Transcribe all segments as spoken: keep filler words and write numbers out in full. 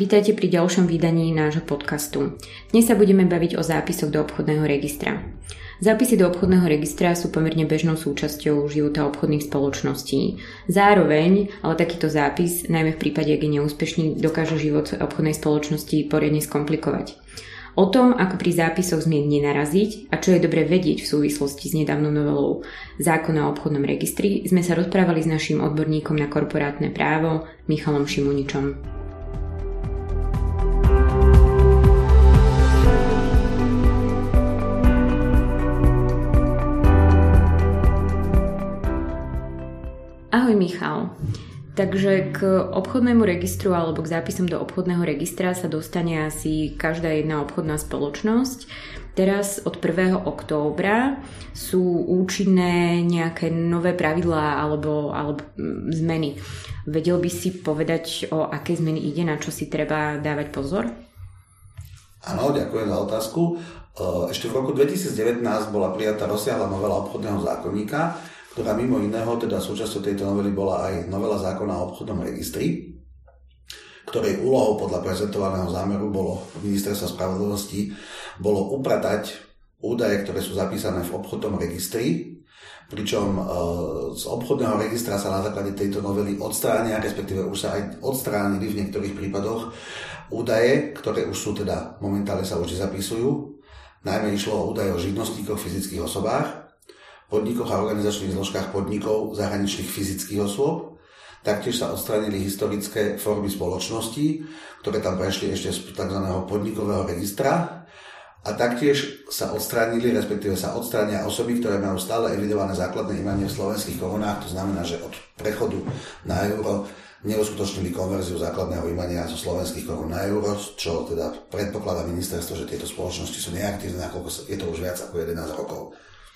Vítajte pri ďalšom vydaní nášho podcastu. Dnes sa budeme baviť o zápisoch do obchodného registra. Zápisy do obchodného registra sú pomerne bežnou súčasťou života obchodných spoločností. Zároveň, ale takýto zápis, najmä v prípade, ak je neúspešný, dokáže život obchodnej spoločnosti poriadne skomplikovať. O tom, ako pri zápisoch zmien nenaraziť a čo je dobre vedieť v súvislosti s nedávnou novelou zákona o obchodnom registri, sme sa rozprávali s naším odborníkom na korporátne právo, Michalom Šimuničom. Ahoj Michal. Takže k obchodnému registru alebo k zápisom do obchodného registra sa dostane asi každá jedna obchodná spoločnosť. Teraz od prvého októbra sú účinné nejaké nové pravidlá alebo, alebo zmeny. Vedel by si povedať, o aké zmeny ide, na čo si treba dávať pozor? Áno, ďakujem za otázku. Ešte v roku dvetisícdevätnásť bola prijatá rozsiahla novela obchodného zákonníka, ktorá mimo iného, teda súčasťou tejto novely bola aj novela zákona o obchodnom registri, ktorej úlohou podľa prezentovaného zámeru bolo ministerstva spravodlivosti bolo upratať údaje, ktoré sú zapísané v obchodnom registri, pričom z obchodného registra sa na základe tejto novely odstránia, respektíve už sa aj odstránili v niektorých prípadoch údaje, ktoré už sú teda momentálne sa už zapisujú. Najmä išlo o údaje o živnostníkoch, fyzických osobách, podnikoch a organizačných zložkách podnikov zahraničných fyzických osôb. Taktiež sa odstránili historické formy spoločností, ktoré tam prešli ešte z tzv. Podnikového registra. A taktiež sa odstránili, respektíve sa odstránia osoby, ktoré majú stále evidované základné imanie v slovenských korunách. To znamená, že od prechodu na euro neuskutočnili konverziu základného imania zo slovenských korún na euro, čo teda predpokladá ministerstvo, že tieto spoločnosti sú neaktívne, nakoľko je to už viac ako jedenásť rokov.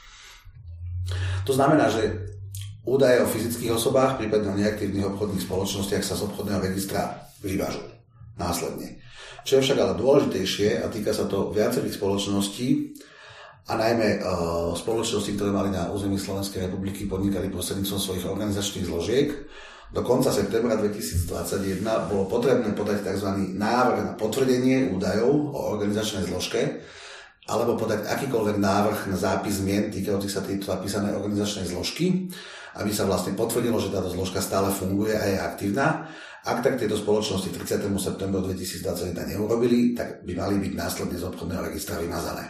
To znamená, že údaje o fyzických osobách, prípadne o neaktívnych obchodných spoločnostiach sa z obchodného registra vyvážu následne. Čo je však ale dôležitejšie, a týka sa to viacerých spoločností, a najmä e, spoločností, ktoré mali na území Slovenskej republiky podnikali prostredníctvom svojich organizačných zložiek, do konca septembra dvetisícdvadsaťjeden bolo potrebné podať tzv. Návrh na potvrdenie údajov o organizačnej zložke, alebo podať akýkoľvek návrh na zápis zmien týkajúcich sa tejto zapísanej organizačnej zložky, aby sa vlastne potvrdilo, že táto zložka stále funguje a je aktívna. Ak tak tieto spoločnosti tridsiateho septembra dvetisícdvadsaťjeden neurobili, tak by mali byť následne z obchodného registra vymazané.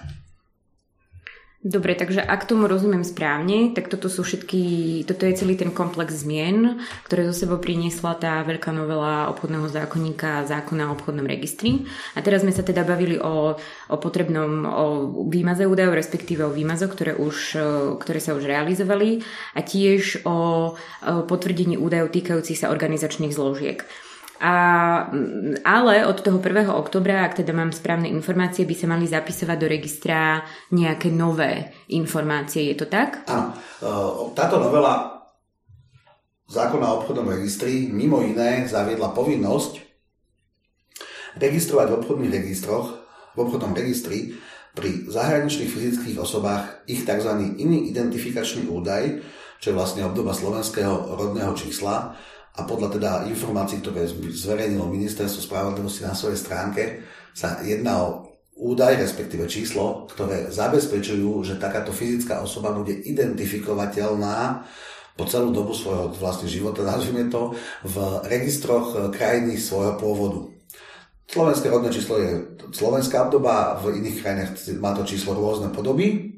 Dobre, takže ak tomu rozumiem správne, tak toto sú všetky, toto je celý ten komplex zmien, ktoré zo sebou priniesla tá veľká novela obchodného zákonníka zákona o obchodnom registri. A teraz sme sa teda bavili o, o potrebnom o výmaze údajov, respektíve o výmazoch, ktoré, už, ktoré sa už realizovali, a tiež o, o potvrdení údajov týkajúcich sa organizačných zložiek. A, ale od toho prvého októbra, ak teda mám správne informácie, by sa mali zapisovať do registra nejaké nové informácie. Je to tak? Áno. Táto novela zákona o obchodnom registri mimo iné zaviedla povinnosť registrovať v obchodných registroch, v obchodnom registri pri zahraničných fyzických osobách ich tzv. Iný identifikačný údaj, čo je vlastne obdoba slovenského rodného čísla. A podľa teda informácií, ktoré zverejnilo ministerstvo spravodlivosti na svojej stránke, sa jedná o údaj, respektíve číslo, ktoré zabezpečujú, že takáto fyzická osoba bude identifikovateľná po celú dobu svojho vlastne života, nazvime to, v registroch krajiny svojho pôvodu. Slovenské rodné číslo je slovenská obdoba, v iných krajinách má to číslo rôzne podoby.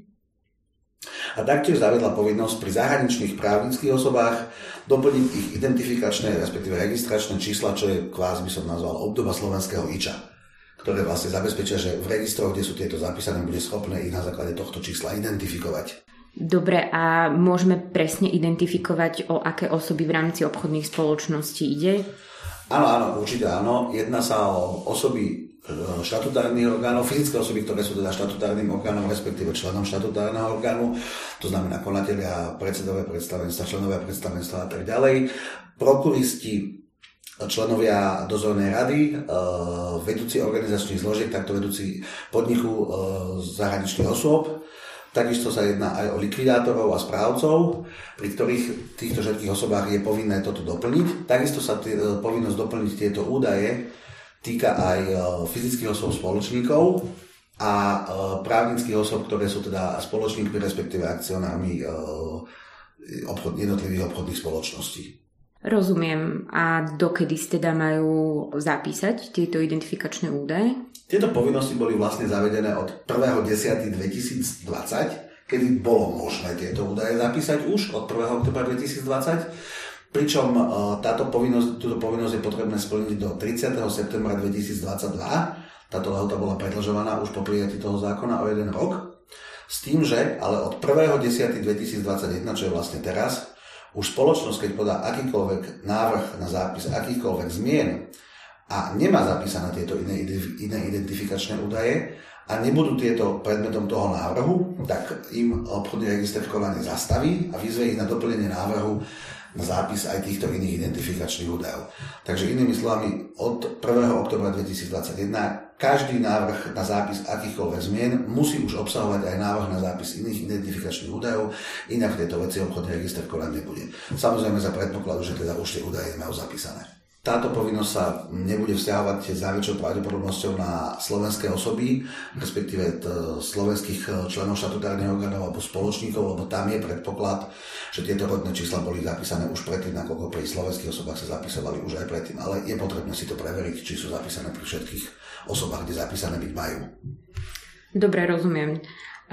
A taktiež zaviedla povinnosť pri zahraničných právnických osobách doplniť ich identifikačné, respektíve registračné čísla, čo je kvázi by som nazval obdoba slovenského iča, ktoré vlastne zabezpečia, že v registroch, kde sú tieto zapísané, bude schopné ich na základe tohto čísla identifikovať. Dobre, a môžeme presne identifikovať, o aké osoby v rámci obchodných spoločností ide? Áno, áno, určite áno. Jedná sa o osoby štatutárnych orgánov, fyzické osoby, ktoré sú teda štatutárnym orgánom, respektíve členom štatutárneho orgánu, to znamená konatelia, predsedové predstavenstva, členovia predstavenstva a tak ďalej, prokuristi, členovia dozornej rady, vedúci organizačných zložiek, takto vedúci podniku zahraničných osôb. Takisto sa jedná aj o likvidátorov a správcov, pri ktorých týchto všetkých osobách je povinné toto doplniť. Takisto sa t- povinnosť doplniť tieto údaje týka aj fyzických osôb spoločníkov a právnických osôb, ktoré sú teda spoločníkmi, respektíve akcionármi obchod, jednotlivých obchodných spoločností. Rozumiem. A dokedy ste teda majú zapísať tieto identifikačné údaje? Tieto povinnosti boli vlastne zavedené od prvého októbra dvetisícdvadsať, kedy bolo možné tieto údaje zapísať už od prvého októbra dvetisícdvadsať, pričom táto povinnosť, túto povinnosť je potrebné splniť do tridsiateho septembra dvetisícdvadsaťdva. Táto lehota bola predĺžovaná už po prijatí toho zákona o jeden rok. S tým, že ale od prvého októbra dvetisícdvadsaťjeden, čo je vlastne teraz, už spoločnosť, keď podá akýkoľvek návrh na zápis akýchkoľvek zmien a nemá zapísané tieto iné, iné identifikačné údaje a nebudú tieto predmetom toho návrhu, tak im obchodný register konanie zastaví a vyzve ich na doplnenie návrhu na zápis aj týchto iných identifikačných údajov. Takže inými slovami, od prvého októbra dvetisícdvadsaťjeden každý návrh na zápis akýchkoľvek zmien musí už obsahovať aj návrh na zápis iných identifikačných údajov, inak v tejto veci obchodný register konať nebude. Samozrejme za predpokladu, že teda už tie údaje nemajú zapísané. Táto povinnosť sa nebude vzťahovať s najväčšou pravdepodobnosťou na slovenské osoby, respektíve slovenských členov štatutárnych orgánov alebo spoločníkov, lebo tam je predpoklad, že tieto rodné čísla boli zapísané už predtým, nakoľko pri slovenských osobách sa zapisovali už aj predtým, ale je potrebné si to preveriť, či sú zapísané pri všetkých osobách, kde zapísané byť majú. Dobre, rozumiem.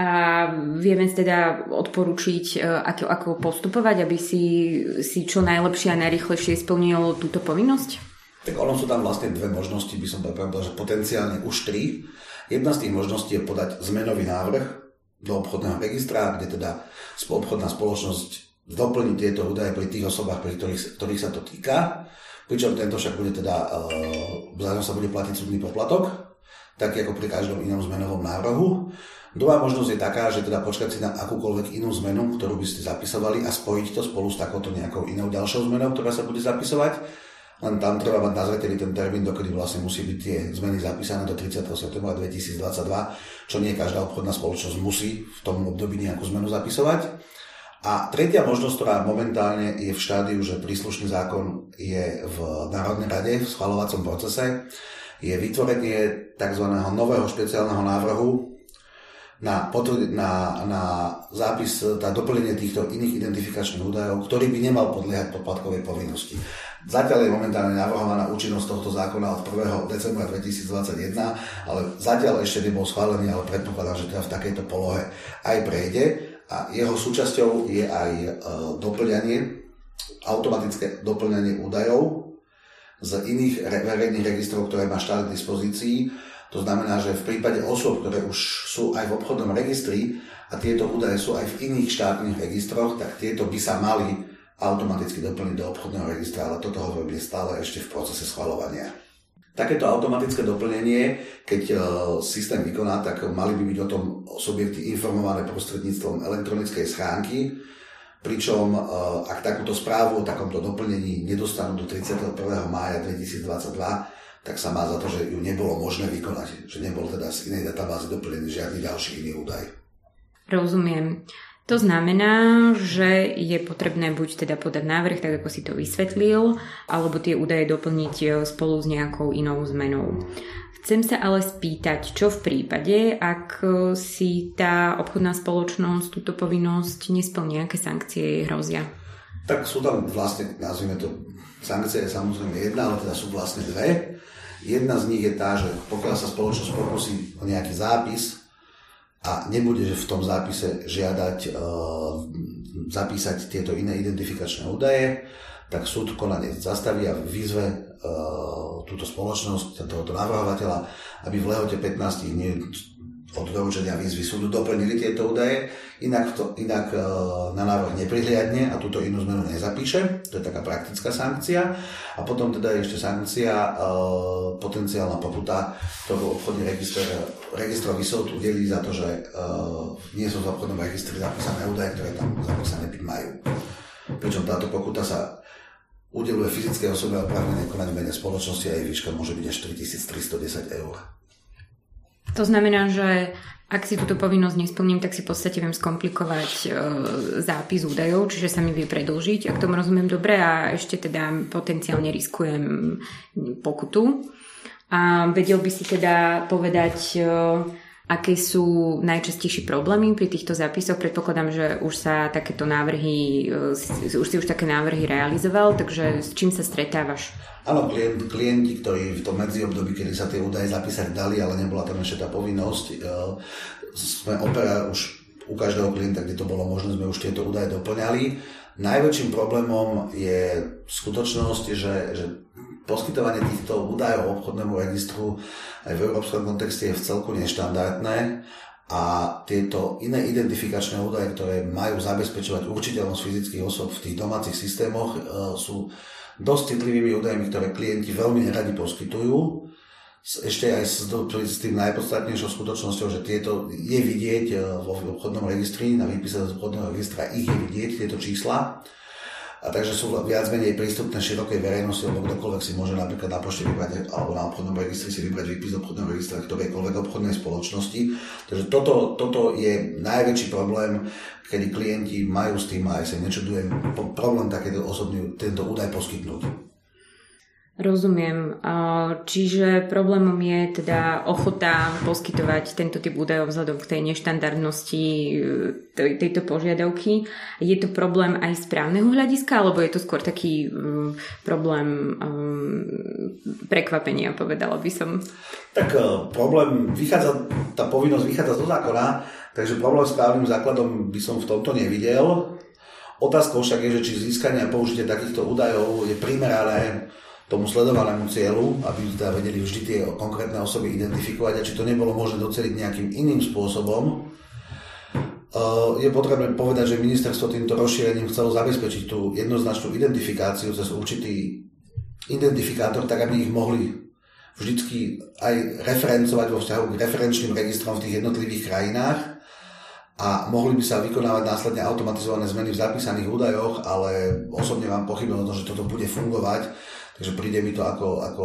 A vieme teda odporučiť, ako, ako postupovať, aby si, si čo najlepšie a najrýchlejšie splnil túto povinnosť? Tak ono sú tam vlastne dve možnosti, by som povedal, že potenciálne už tri. Jedna z tých možností je podať zmenový návrh do obchodného registra, kde teda obchodná spoločnosť doplní tieto údaje pri tých osobách, pri ktorých, ktorých sa to týka. Pričom tento však bude teda, zároveň sa bude platiť súdny poplatok, tak ako pri každom inom zmenovom návrhu. Druhá možnosť je taká, že teda počkať si na akúkoľvek inú zmenu, ktorú by ste zapisovali a spojiť to spolu s takouto nejakou inou ďalšou zmenou, ktorá sa bude zapisovať. Len tam treba mať na zreteli ten termín, dokedy vlastne musí byť tie zmeny zapísané do tridsiateho septembra dvetisícdvadsaťdva, čo nie každá obchodná spoločnosť musí v tom období nejakú zmenu zapisovať. A tretia možnosť, ktorá momentálne je v štádiu, že príslušný zákon je v Národnej rade v schvaľovacom procese, je vytvorenie tzv. Nového špeciálneho návrhu na, na, na zápis, na doplnenie týchto iných identifikačných údajov, ktorý by nemal podliehať poplatkovej povinnosti. Zatiaľ je momentálne navrhovaná účinnosť tohto zákona od prvého decembra dvetisícdvadsaťjeden, ale zatiaľ ešte nebol schválený, ale predpokladám, že teda v takejto polohe aj prejde. A jeho súčasťou je aj e, doplňanie, automatické doplňanie údajov z iných re, verejných registrov, ktoré má štát k dispozícii. To znamená, že v prípade osôb, ktoré už sú aj v obchodnom registri a tieto údaje sú aj v iných štátnych registroch, tak tieto by sa mali automaticky doplniť do obchodného registra, ale toto hovorím je stále ešte v procese schvaľovania. Takéto automatické doplnenie, keď systém vykoná, tak mali by byť o tom subjekty informované prostredníctvom elektronickej schránky, pričom ak takúto správu o takomto doplnení nedostanú do tridsiateho prvého mája dvetisícdvadsaťdva, tak sa má za to, že ju nebolo možné vykonať, že nebol teda z inej databázy doplnený žiadny ďalší iný údaj. Rozumiem. To znamená, že je potrebné buď teda podať návrh, tak ako si to vysvetlil, alebo tie údaje doplniť spolu s nejakou inou zmenou. Chcem sa ale spýtať, čo v prípade, ak si tá obchodná spoločnosť túto povinnosť nesplní, aké sankcie hrozia? Tak sú tam vlastne, nazvime to, sankcie je samozrejme jedna, ale teda sú vlastne dve. Jedna z nich je tá, že pokiaľ sa spoločnosť pokusí o nejaký zápis, a nebude že v tom zápise žiadať e, zapísať tieto iné identifikačné údaje, tak súd konanie zastaví a vyzve e, túto spoločnosť, tohoto navrhovateľa, aby v lehote pätnásť dní od doručenia výzvy súdu doplnili tieto údaje, inak, to, inak e, na návrh neprihliadne a túto inú zmenu nezapíše. To je taká praktická sankcia. A potom teda je ešte sankcia, e, potenciálna pokuta, ktorú obchodný register, registrový súd udelí za to, že e, nie sú v obchodnom registri zapísané údaje, ktoré tam zapísané byť majú. Pričom táto pokuta sa udeluje fyzickej osobe a oprávnenej konaniu mene spoločnosti a jej výška môže byť až tritisíc tristodesať eur. To znamená, že ak si túto povinnosť nesplním, tak si v podstate viem skomplikovať e, zápis údajov, čiže sa mi vie predĺžiť, ak tomu rozumiem dobre, a ešte teda potenciálne riskujem pokutu. A vedel by si teda povedať, aké sú najčastejšie problémy pri týchto zápisoch? Predpokladám, že už sa takéto návrhy, už si už také návrhy realizoval, takže s čím sa stretávaš? Áno, klient, klienti, ktorí v tom medziobdobí, kedy sa tie údaje zapísať dali, ale nebola tam ešte tá povinnosť, sme opera už u každého klienta, kde to bolo možné, sme už tieto údaje doplňali. Najväčším problémom je skutočnosť, že, že poskytovanie týchto údajov obchodnému registru aj v európskom kontexte je v celku neštandardné a tieto iné identifikačné údaje, ktoré majú zabezpečovať určiteľnosť fyzických osôb v tých domácich systémoch, sú dosť citlivými údajmi, ktoré klienti veľmi neradi poskytujú. Ešte aj s, s tým najpodstatnejšou skutočnosťou, že tieto je vidieť vo obchodnom registri, na výpise z obchodného registra ich je vidieť, tieto čísla. A takže sú viac menej prístupné širokej verejnosti, lebo kdokoľvek si môže napríklad na pošte vybrať, alebo na obchodnom registri si vybrať výpis obchodného registra ktorejkoľvek obchodnej spoločnosti. Takže toto, toto je najväčší problém, kedy klienti majú s tým, aj sa nečudujem, problém takéto osobný, tento údaj poskytnúť. Rozumiem. Čiže problémom je teda ochota poskytovať tento typ údajov vzhľadom k tej neštandardnosti tejto požiadavky. Je to problém aj z právneho hľadiska, alebo je to skôr taký um, problém um, prekvapenia, povedala by som? Tak uh, problém vychádza, tá povinnosť vychádza zo zákona, takže problém s právnym základom by som v tomto nevidel. Otázkou však je, že či získanie a použitie takýchto údajov je primerané tomu sledovanému cieľu, aby teda vedeli vždy tie konkrétne osoby identifikovať a či to nebolo možné doceliť nejakým iným spôsobom. Je potrebné povedať, že ministerstvo týmto rozšírením chcelo zabezpečiť tú jednoznačnú identifikáciu cez určitý identifikátor, tak aby ich mohli vždycky aj referencovať vo vzťahu k referenčným registrom v tých jednotlivých krajinách a mohli by sa vykonávať následne automatizované zmeny v zapísaných údajoch, ale osobne mám pochybnosť o tom, že toto bude fungovať. Takže príde mi to ako, ako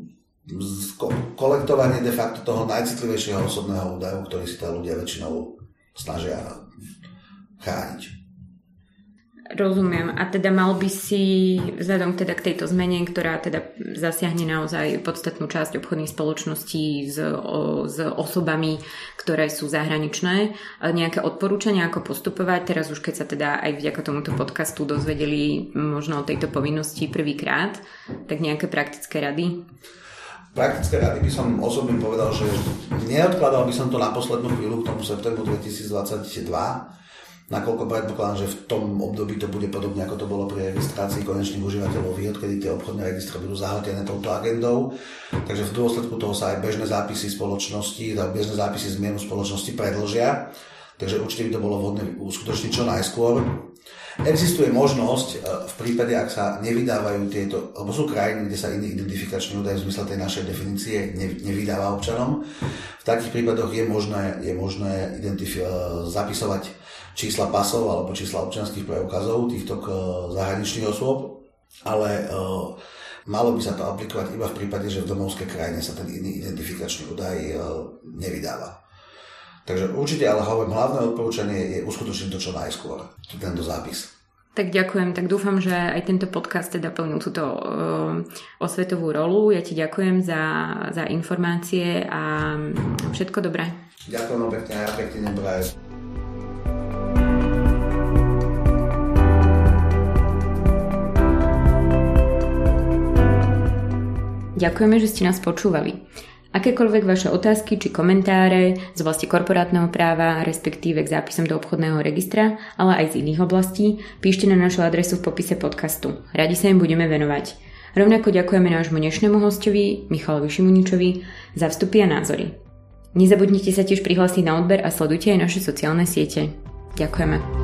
kolektovanie de facto toho najcitlivejšieho osobného údaju, ktorý si tá ľudia väčšinou snažia chrániť. Rozumiem. A teda mal by si, vzhľadom teda k tejto zmene, ktorá teda zasiahne naozaj podstatnú časť obchodných spoločností s, o, s osobami, ktoré sú zahraničné, nejaké odporúčania, ako postupovať, teraz už keď sa teda aj vďaka tomuto podcastu dozvedeli možno o tejto povinnosti prvýkrát, tak nejaké praktické rady? Praktické rady by som osobne povedal, že neodkladal by som to na poslednú chvíľu k tomu septembru dvetisícdvadsaťdva, nakoľko predpokladám, že v tom období to bude podobne, ako to bolo pri registrácii konečných užívateľov výhod, kedy tie obchodné registre budú zahltené touto agendou. Takže v dôsledku toho sa aj bežné zápisy spoločnosti, bežné zápisy zmienu spoločnosti predĺžia. Takže určite by to bolo vhodné uskutočniť čo najskôr. Existuje možnosť v prípade, ak sa nevydávajú tieto, alebo sú krajiny, kde sa iný identifikačný údaj v zmysle tej našej definície nevydáva občanom. V takých prípadoch je možné, je možné identifi- zapisovať čísla pasov alebo čísla občianskych preukazov týchto zahraničných osôb, ale uh, malo by sa to aplikovať iba v prípade, že v domovskej krajine sa ten iný identifikačný údaj uh, nevydáva. Takže určite, ale hovorím, hlavné odporúčanie je uskutočniť to čo najskôr, tento zápis. Tak ďakujem, tak dúfam, že aj tento podcast teda plnil túto uh, osvetovú rolu. Ja ti ďakujem za, za informácie a všetko dobré. Ďakujem pekne a pekne nebraje. Ďakujeme, že ste nás počúvali. Akékoľvek vaše otázky či komentáre z oblasti korporátneho práva, respektíve k zápisom do obchodného registra, ale aj z iných oblastí, píšte na našu adresu v popise podcastu. Radi sa im budeme venovať. Rovnako ďakujeme nášmu dnešnému hostovi, Michalovi Šimuničovi, za vstupy a názory. Nezabudnite sa tiež prihlásiť na odber a sledujte aj naše sociálne siete. Ďakujeme.